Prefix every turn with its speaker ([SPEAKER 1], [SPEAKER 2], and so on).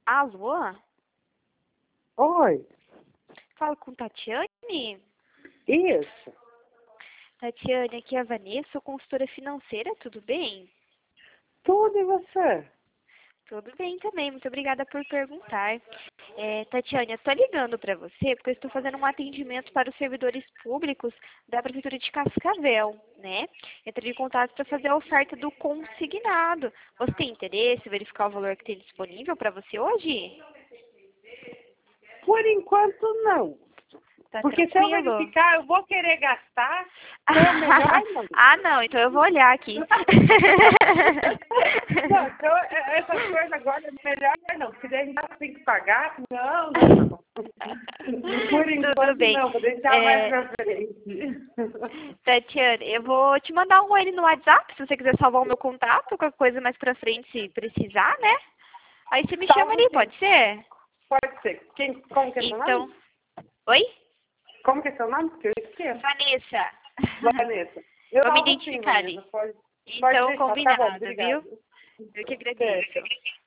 [SPEAKER 1] Alô?
[SPEAKER 2] Oi,
[SPEAKER 1] Falo com Tatiane?
[SPEAKER 2] isso.
[SPEAKER 1] Tatiane, aqui é a Vanessa, sou consultora financeira, tudo bem?
[SPEAKER 2] Tudo e você?
[SPEAKER 1] Tudo bem também, muito obrigada por perguntar. Tatiane, eu estou ligando para você porque eu estou fazendo um atendimento para os servidores públicos da Prefeitura de Cascavel, né? Entrei em contato para fazer a oferta do consignado. Você tem interesse em verificar o valor que tem disponível para você hoje?
[SPEAKER 2] Por enquanto, não.
[SPEAKER 1] Tá
[SPEAKER 2] Porque se eu
[SPEAKER 1] tranquilo?
[SPEAKER 2] verificar, eu vou querer gastar, então é melhor não.
[SPEAKER 1] Ah, não, então eu vou olhar aqui.
[SPEAKER 2] Não, então essas coisas agora é melhor não, porque daí a gente tem que pagar. Não. Por
[SPEAKER 1] Tudo
[SPEAKER 2] enquanto,
[SPEAKER 1] bem.
[SPEAKER 2] não, vou deixar mais pra frente.
[SPEAKER 1] Tatiane, eu vou te mandar um ele no WhatsApp, se você quiser salvar o meu contato, qualquer coisa mais pra frente, se precisar, né? Aí você me chama
[SPEAKER 2] Salvo
[SPEAKER 1] ali,
[SPEAKER 2] sim.
[SPEAKER 1] pode ser?
[SPEAKER 2] Pode ser. Como que é seu
[SPEAKER 1] Então,
[SPEAKER 2] nome?
[SPEAKER 1] oi?
[SPEAKER 2] Como que é seu nome? Porque eu esqueço.
[SPEAKER 1] Vanessa.
[SPEAKER 2] Vanessa. Eu
[SPEAKER 1] Vou me
[SPEAKER 2] salvo sim,
[SPEAKER 1] identificar ali.
[SPEAKER 2] Vanessa. Pode
[SPEAKER 1] Então,
[SPEAKER 2] deixar. Tá bom,
[SPEAKER 1] combinado,
[SPEAKER 2] obrigada.
[SPEAKER 1] viu? Eu que agradeço.
[SPEAKER 2] Certo.